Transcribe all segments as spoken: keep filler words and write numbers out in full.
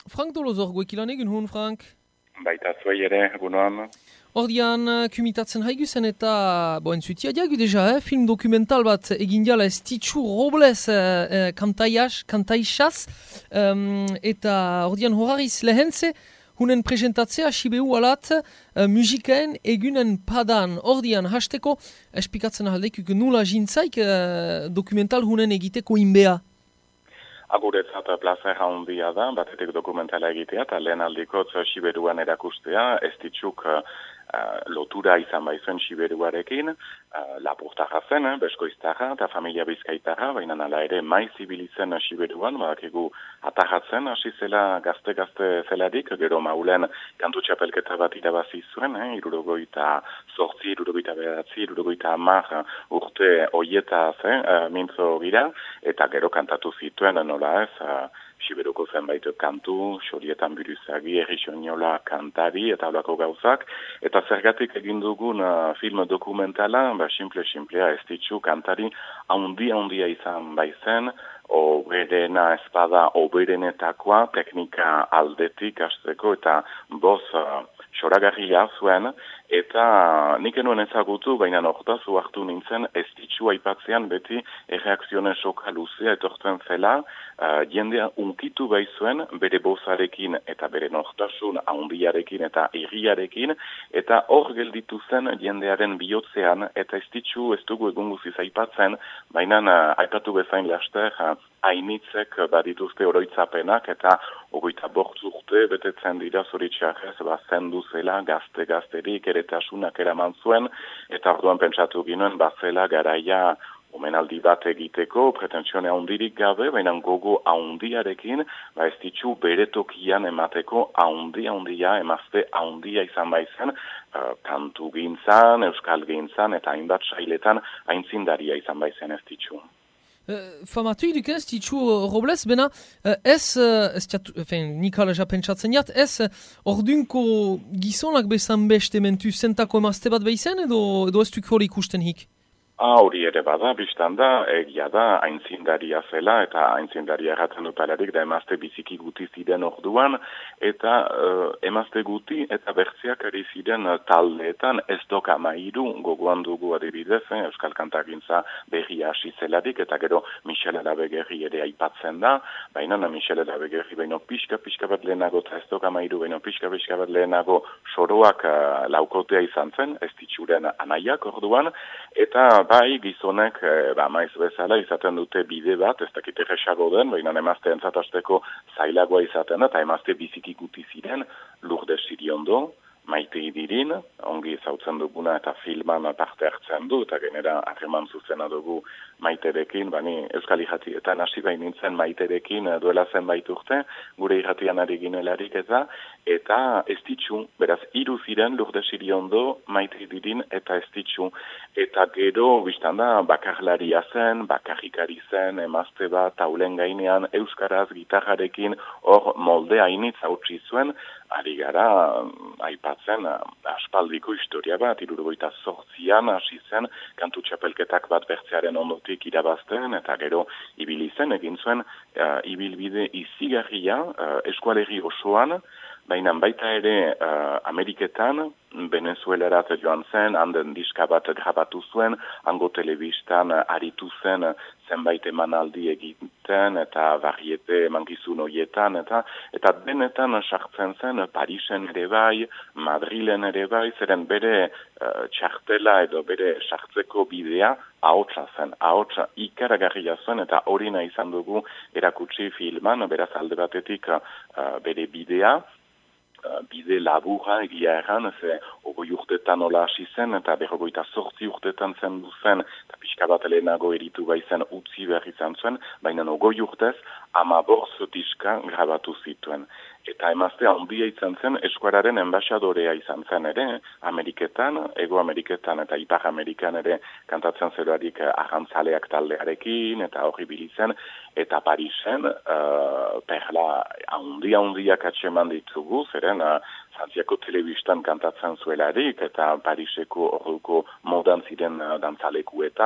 Frank Dolozor, goekilan egin hun, Frank? Baita zuei ere, egunoan. Ordian, kumitatzen haiguzen eta, bo, entzutia diagu deja, eh? Film dokumental bat egin diala Estitxu Robles eh, eh, kantaias, kantaixaz, um, eta ordian horariz lehentze, hunen presentatzea Sibiu alat uh, musikaen egunen padan. Ordian, hasteko, espikatzen ahaldekuk nula jintzaik uh, dokumental hunen egiteko inbea. Aguretzat plazer handia da, batetik dokumentala egitea, eta lehen aldiko Siberuan erakustea, Estitxuk uh, lotura izan baizuen Siberuarekin, uh, lapurtarra zen, eh, beskoiztarra eta familia bizkaitarra, baina nala ere maiz ibilitzen Siberuan, badakigu atarratzen, hasi zela gazte-gazte zelarik, gero maulen kantu txapelketa bat irabazi zuen, eh, irurogoita zortzi, irurogoita behatzi, irurogoita amar urte oietaz, eh, uh, mintzo gira, eta gero kantatu zituen, nola ez, uh, Siberuko zenbait kantu, Xorietan Buruzagi, Errixoniola kantari eta holako gauzak. Eta zergatik egin dugun uh, film dokumentala, ba, simple-simplea Estitxu kantari haundia-haundia izan baizen, oberena espada oberenetakoa, teknika aldetik hasteko eta boz uh, xoragarria zuen, eta nik enuen ezagutu, baina hortaz uartu nintzen Estitxu aipatzean beti erreakzione soka luzea etortzen zela, uh, jendea unkitu baizuen bere bozarekin eta bere nortasun handiarekin eta irriarekin, eta hor gelditu zen jendearen bihotzean, eta Estitxu ez dugu egun guziz aipatzen, baina uh, aipatu bezain laster, uh, hainitzek badituzte oroitzapenak, eta ogoita bortz urte betetzen dira zoritxarrez, bazendu zela gazte-gazterik eretasunak eraman zuen, eta orduan pentsatu ginoen bazela garaia omenaldi bat egiteko, pretentsione handirik gabe, baina gogo handiarekin, ba Estitxu bere tokian emateko handia-handia, emazte handia izan baizen, uh, kantu gintzan, euskal gintzan, eta hainbat sailetan aintzindaria izan baizen Estitxu. Uh, famatu iduk ez, Estitxu Robles, bena uh, ez, uh, ez tiatu, enfin, nik hala ja pentsatzen jat, ez uh, ordunko gizonak bezan beste mentu zentako emazte bat behizen, edo, edo ez duk hori ikusten hik? Ah, hori ere bada, biztan da, egia da, aintzindaria zela, eta aintzindaria erratzen dutalarik da emazte biziki guti ziren orduan, eta uh, emazte guti eta bertziak ari ziren uh, taldeetan ez doka mairu, gogoan dugu adibidez, eh, Euskal Kantagintza berria hasi zelarik, eta gero Michel Alabegerri ere aipatzen da, baina na Michel Alabegerri baino pixka-pixka bat lehenago, eta ez doka mairu baino pixka-pixka bat lehenago soroak uh, laukotea izan zen, Estitxuren anaiak orduan, eta bai, gizonek, e, ba, maiz bezala izaten dute bide bat, ez dakit erresago den, baina emazte entzatazteko zailagoa izaten da, eta emazte biziki guti ziren, Lourdes Siriondo, Maite Idirin, ongi zautzen duguna eta filman parte hartzen du, eta genera harreman zuzena dugu Maiterekin, bani Euskal Irratietan hasi bain nintzen Maiterekin duela zenbait urte, gure irratian ari ginelarik eza, eta Estitxu, beraz, hiru ziren Lourdes Siriondo, Maite Idirin eta Estitxu, eta gero, biztan da, bakarlaria zen, bakarrikari zen, emazte bat, taulen gainean, euskaraz, gitarrarekin, hor molde hainitz hautsi zuen, ari gara, aipatzen, aspaldiko historia bat, hirurogeita zortzian hasi zen, kantu txapelketak bat bertzearen ondotik irabazten, eta gero ibili zen, egin zuen, uh, ibilbide izigarria, uh, eskualerri osoan, baina baita ere uh, Ameriketan, Venezuelarat joan zen, handen diska bat grabatu zuen, hango telebistan aritu zen zenbait emanaldi egiten, eta barriete emankizun horietan, eta eta denetan sartzen zen Parisen ere bai, Madrilen ere bai, zeren bere uh, txartela edo bere sartzeko bidea ahotsa zen, ahotsa ikaragarria zen, eta hori nahi izan dugu erakutsi filman, beraz alde batetik uh, bere bidea, bide laburra egia erran, ze ogoi urtetan hola hasi zen, eta berrogoita zortzi urtetan zen duzen, eta pixka bat lehenago eritu baizen utzi behar izan zuen, baina ogoi urtez, ama borz diska grabatu zituen. Eta emazte handia izan zen, eskuararen enbaixadorea izan zen ere, Ameriketan, Ego Ameriketan eta Ipar Amerikan ere kantatzen zeroarik arrantzaleak taldearekin, eta horri bilizen, eta Parisen, uh, perla handia-handiak atseman ditugu, zeren, uh, Frantziako telebistan kantatzen zuelarik, eta Pariseko orduko modan ziren uh, dantzalekuetan,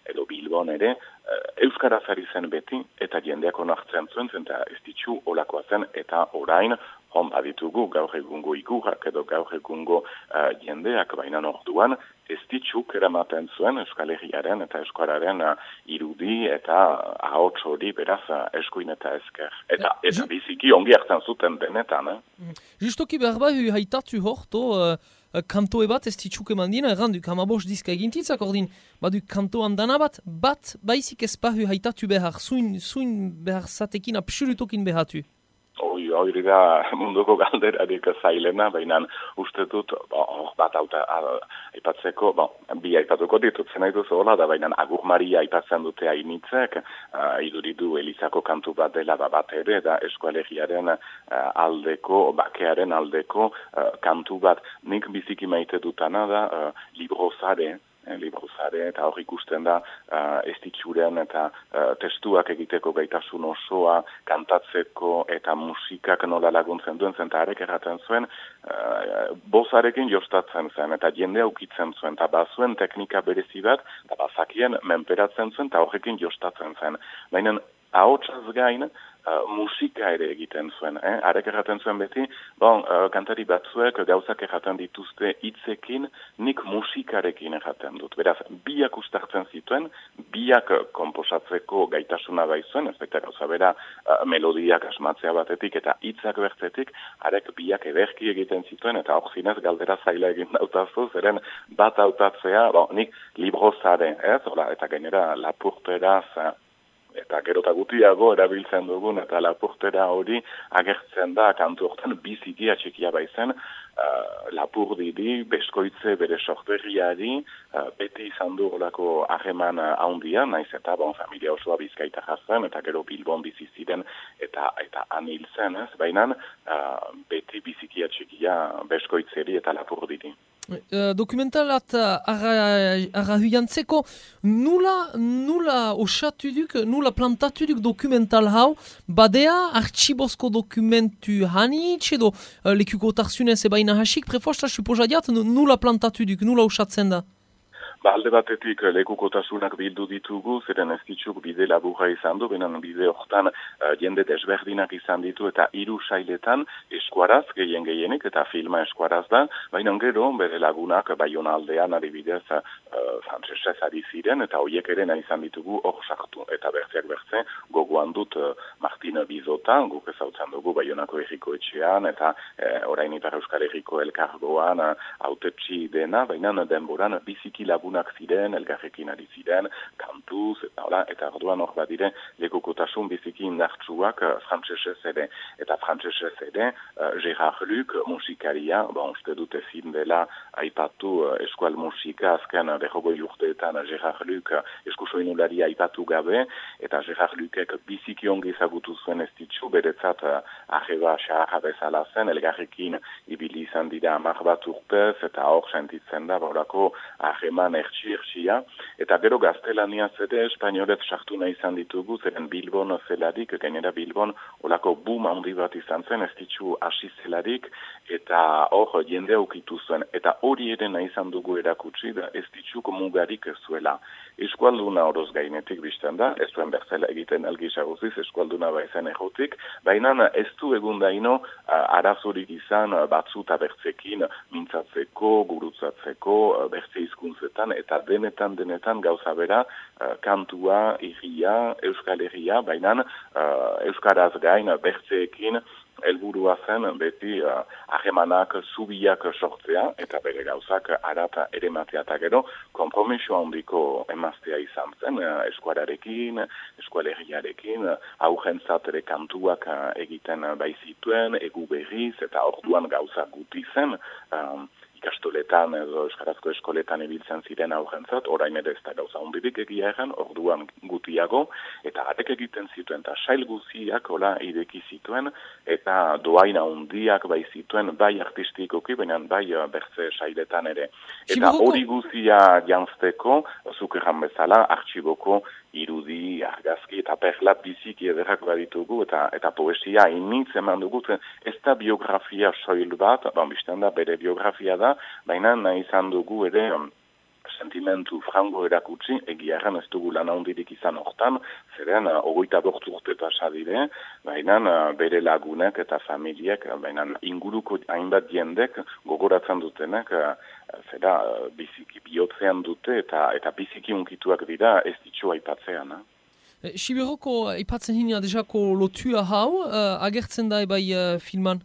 edo Bilbon ere, euskaraz ari zen beti, eta jendeak onartzen zuen, eta ez ditxu olakoa zen, eta orain, hon baditugu gaur egungo igurak edo gaur egungo uh, jendeak baina orduan, ez ditxuk eramaten zuen Euskal Herriaren eta Euskararen uh, irudi eta ahots hori beraz uh, eskuin eta esker. Eta, eta biziki ongi hartzen zuten benetan. Eh? Justoki behar bai haitatu horto, uh, kanto ebat ez ditxuk eman dina, erran duk hamabos dizka egintitzak ordin, baduk kanto handana bat, bat baizik ez pahu haitatu behar, zuin, zuin behar zatekin absolutokin behatu. Hoi, hori da munduko galderarik zailena, baina uste dut, oh, bat auta, aipatzeko, bon, bi aipatuko ditut zen nahi duzu hola, da baina Agur Maria aipatzen dute hainitzek, uh, iduridu Elizako kantu bat dela da bat ere, da eskualegiaren uh, aldeko, bakearen aldeko uh, kantu bat. Nik biziki maite dutana da, uh, librozare, librozare, eta hor ikusten da uh, ez ditxuren eta uh, testuak egiteko gaitasun osoa, kantatzeko eta musikak nola laguntzen duen zen, eta arek erraten zuen, uh, bozarekin jostatzen zen, eta jendea ukitzen zuen, eta bazuen teknika berezi bat, eta bazakien menperatzen zuen, eta horrekin jostatzen zen. Baina ahotsaz gain, Uh, musika ere egiten zuen, eh? Arek erraten zuen beti, bon, uh, kantari batzuek gauzak erraten dituzte hitzekin, nik musikarekin erraten dut. Beraz, biak ustartzen zituen, biak komposatzeko gaitasuna baizuen, ez baita gauza bera uh, melodiak asmatzea batetik eta hitzak bertzetik, arek biak ederki egiten zituen, eta hor zinez galdera zaila egin dautazu, zeren bat hautatzea, bon, nik librozare, ez? Ola, eta gainera lapurteraz, uh, eta gero eta gutiago erabiltzen dugun, eta lapurtera hori agertzen da kantu hortan biziki atxikia baizen, uh, lapur didi, beskoitze bere sorberriari, uh, beti izan du olako harreman handia, naiz eta bon, familia osoa Bizkaita jazen, eta gero Bilbon bizi ziren eta eta anil zen, ez? Baina uh, beti biziki atxikia beskoitzeri eta lapur didi. Uh, dokumentalat arra huiantzeko, nula, nula osatu duk, nula plantatu duk dokumental hau, badea artxibozko dokumentu hanitz edo uh, lekuko tarzunez ebaina hasik, prefosta supozadiat nula plantatu duk, nula osatzen da? Ba, alde batetik lekukotasunak bildu ditugu, zeren ez ditxuk bide laburra izan du, benen bide hortan uh, jende desberdinak izan ditu eta hiru sailetan eskuaraz gehien gehienik eta filma eskuaraz da, baina gero bere lagunak Baiona aldean adibidez uh, frantsesez ari ziren eta hoiek ere nahi izan ditugu hor sartu. Eta bertzeak bertze gogoan dut uh, Martin Bizota, guk ezautzen dugu Baionako Herriko Etxean eta uh, orain Ipar Euskal Herriko Elkargoan uh, autetxi dena, baina denboran biziki lagun ziren, elgarrekin ari ziren, kantuz, eta hola, eta orduan hor badire lekukotasun biziki indartsuak uh, frantsesez ere. Eta frantsesez ere, uh, Gérard Luc, musikaria, bon, uste dute ezin dela aipatu uh, eskual musika, azken uh, berrogoi urteetan uh, Gérard Luc uh, eskusoinularia aipatu gabe, eta Gérard Lucek biziki ongi ezagutu zuen ez ditxu, beretzat uh, arreba xaharra bezala zen, elgarrekin ibili izan dira hamar bat urtez, eta hor sentitzen da, borako harreman ertsi-ertsia, eta gero gaztelaniaz ere espainolet sartu nahi izan ditugu, zeren Bilbon zelarik, gainera Bilbon olako boom handi bat izan zen, ez ditxu hasi zelarik, eta hor jende aukitu zuen, eta hori ere nahi izan dugu erakutsi, da ez ditxuk mugarik zuela. Eskualduna horoz gainetik bizten da, ez duen berzela egiten algisa guziz, eskualduna baizen egotik, baina ez du egun daino arazorik izan batzuta bertzekin mintzatzeko, gurutzatzeko, bertze hizkuntzetan, eta denetan, denetan gauza bera, uh, kantua, irria, Euskal Herria, baina uh, Euskaraz gain bertzeekin helburua zen beti harremanak uh, zubiak sortzea, eta bere gauzak arata ere matea eta gero, kompromiso handiko emaztea izan zen, uh, eskualarekin, Euskal Herriarekin, uh, aurrentzat ere kantuak uh, egiten uh, baizituen, egu berriz, eta orduan gauza guti zen, um, ikastoletan edo euskarazko eskoletan ibiltzen ziren aurrentzat, orain ere ez da gauza hundirik egia egan, orduan gutiago, eta arek egiten zituen, eta sail guziak hola ideki zituen, eta doaina hundiak bai zituen, bai artistikoki, baina bai bertze sailetan ere. Eta hori guzia janzteko, zuk erran bezala, artxiboko irudi, argazki eta perla biziki ederrak baditugu eta eta poesia initz eman dugu, ez da biografia soil bat, bon, bizten da bere biografia da, baina nahi izan dugu ere sentimentu frango erakutsi, egiarren ez dugu lan handirik izan hortan, zeren hogeita bost urte pasa dire, baina bere lagunek eta familiek, baina inguruko hainbat jendek gogoratzen dutenek, zera biziki bihotzean dute eta eta biziki unkituak dira ez ditu aipatzean. Eh? Siberoko aipatzen hina dejako lotua hau, uh, agertzen da bai uh, filman?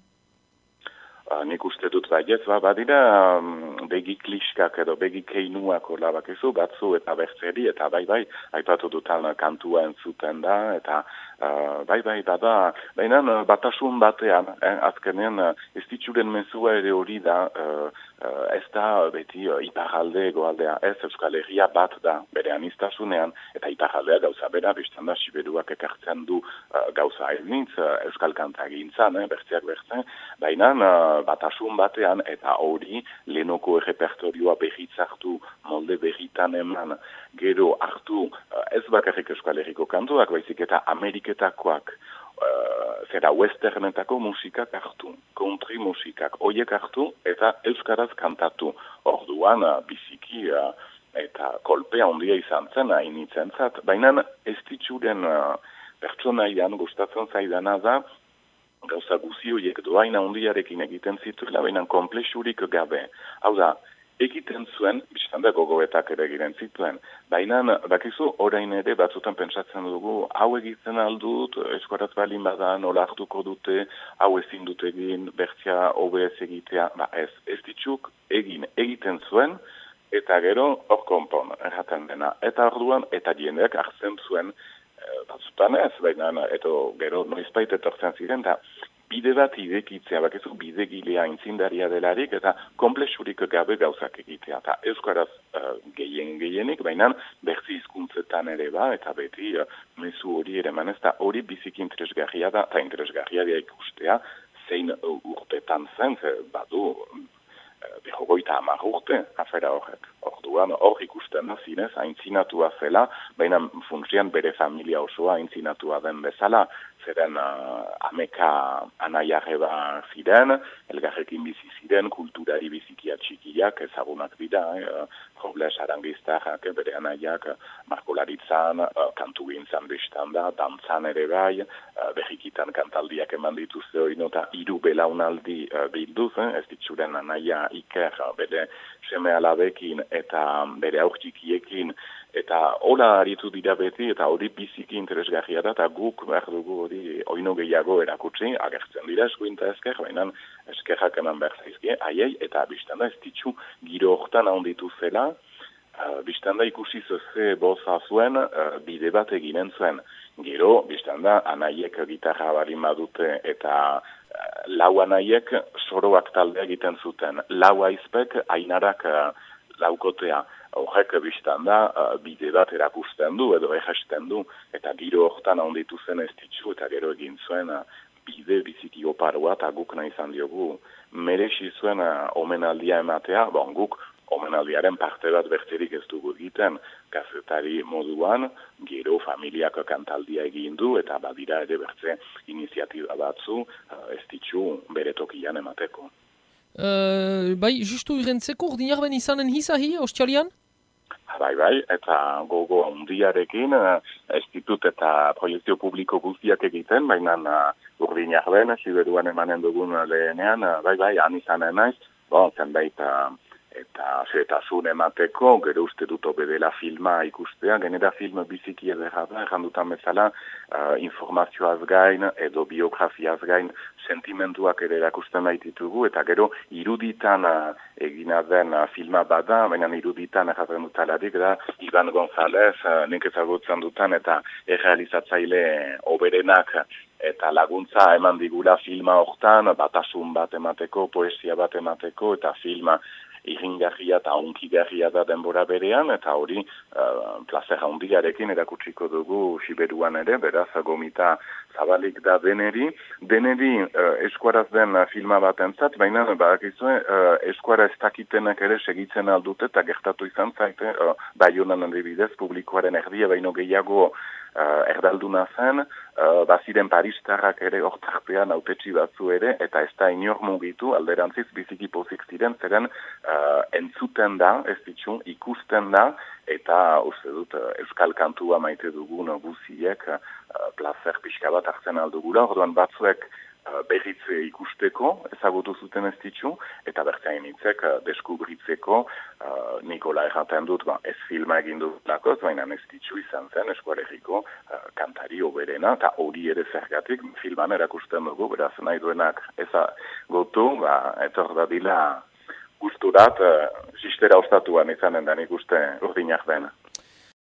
Uh, nik uste dut baiet, ba, badira um, begi kliskak edo begi keinuak olabak ezu, batzu eta bertzeri, eta bai bai, aipatu dutan kantua entzuten da, eta uh, bai bai, bada, baina uh, batasun batean, eh, azkenean uh, ez ditzuren mezua ere hori da, uh, uh, ez da beti uh, iparalde egoaldea, ez Euskal Herria bat da, bere anistasunean, eta iparaldea gauza bera, biztan da, Siberuak ekartzen du uh, gauza eznitz, uh, Euskal Kanta gintzan, eh, bertzeak bertzen, baina uh, batasun batean, eta hori lehenoko errepertorioa berritzartu molde berritan eman, gero hartu ez bakarrik Euskal Herriko kantuak, baizik eta Ameriketakoak, uh, zera westernetako musikak hartu, country musikak, oiek hartu, eta euskaraz kantatu. Orduan, uh, biziki uh, eta kolpea handia izan zen, hainitzen zat, baina ez ditzuren uh, pertsonaian gustatzen zaidana da, gauza guzi horiek doaina handiarekin egiten zituela, baina komplexurik gabe. Hau da, egiten zuen, biztan da gogoetak ere egiten zituen, baina bakizu orain ere batzutan pentsatzen dugu, hau egiten aldut, eskoraz balin bada nola hartuko dute, hau ezin dut egin, bertzia hobe ez egitea, ba ez, ez ditzuk egin, egiten zuen, eta gero hor konpon, erraten dena, eta orduan, eta diendeak hartzen zuen, batzutan ez, baina eto gero noizbait etortzen ziren, eta bide bat idekitzea, bakizu bidegilea intzindaria delarik, eta komplexurik gabe gauzak egitea, eta euskaraz uh, gehien gehienik, baina berzi hizkuntzetan ere ba, eta beti uh, mezu hori ere manez, eta hori biziki interesgarria da, eta interesgarria da ikustea, zein uh, urtetan zen, ze, badu, behogoita hamar urte, afera horrek. Orduan, hor ikusten da zinez, aintzinatua zela, baina funtsian bere familia osoa aintzinatua den bezala, zeren uh, ameka anaiarreba ziren, elgarrekin bizi ziren, kulturari bizikia txikiak ezagunak dira, eh, Robles Arangiztarrak, bere anaiak, markolaritzan, uh, kantu gintzan bestan da, dantzan ere bai, uh, berrikitan kantaldiak eman dituzte hori nota, hiru belaunaldi uh, bilduz, eh, ez ditzuren anaia Iker, bere seme alabekin eta bere aurtxikiekin, eta hola aritu dira beti, eta hori biziki interesgarria da, eta guk behar dugu hori oino gehiago erakutsi, agertzen dira eskuinta esker, baina eskerrak eman behar zaizkie, aiei, eta biztanda ez ditzu giro hortan handitu zela, uh, biztanda ikusi ze boza zuen, uh, bide bat eginen zuen. Gero, biztanda, anaiek gitarra balin badute, eta uh, lau anaiek soroak taldea egiten zuten. Lau aizpek, ainarak uh, laukotea. Horrek biztan da, uh, bide bat erakusten du edo egesten du, eta giro hortan handitu zen ez ditzu, eta gero egin zuen uh, bide biziki oparoa, eta guk nahi izan diogu merexi zuen uh, omenaldia ematea, bon, guk omenaldiaren parte bat bertzerik ez dugu egiten, kazetari moduan, gero familiako kantaldia egin du, eta badira ere bertze iniziatiba batzu uh, ez ditzu bere tokian emateko. Uh, bai, justu irentzeko, ordinar ben izanen hizahi, ostialian? Bai, bai, eta gogo handiarekin, ez ditut eta proiektzio publiko guztiak egiten, baina uh, urdinak ben, Siberuan emanen dugun lehenean, uh, bai, bai, han izanen naiz, bon, zenbait, uh, eta zetasun emateko, gero uste dut obedela filma ikustea, genera film biziki edera da, errandutan bezala, uh, informazioaz gain, edo biografiaz gain, sentimentuak ere erakusten baititugu, eta gero iruditan uh, egina den uh, filma bada, baina iruditan erraten dutalarik da, Iban González, uh, nik ezagutzen dutan, eta errealizatzaile oberenak, eta laguntza eman digula filma hortan, batasun bat emateko, poesia bat emateko, eta filma iringarria eta onkigarria da denbora berean, eta hori uh, plazer handiarekin erakutsiko dugu Siberuan ere, beraz gomita zabalik da deneri. Deneri uh, eskuaraz den filma bat entzat, baina badakizue uh, eskuara ez dakitenak ere segitzen aldute, eta gertatu izan zaite, uh, Baionan adibidez, publikoaren erdia baino gehiago uh, erdalduna zen, uh, baziren paristarrak ere hortartean autetxi batzu ere, eta ez da inor mugitu, alderantziz biziki pozik ziren, zeren uh, entzuten da, ez ditxun, ikusten da, eta uste dut euskal kantua maite dugun guziek uh, plazer pixka bat hartzen aldugula, orduan batzuek uh, berritze ikusteko ezagutu zuten ez ditxu, eta bertzain hitzek uh, deskubritzeko uh, Nikola erraten dut, ba, ez filma egin dutlakoz, baina ez ditxu izan zen eskualeriko uh, kantari oberena, eta hori ere zergatik filman erakusten dugu, beraz nahi duenak ezagutu, ba, etor dadila gusturat, uh, sistera ostatuan izanen da nik uste urdinak dena.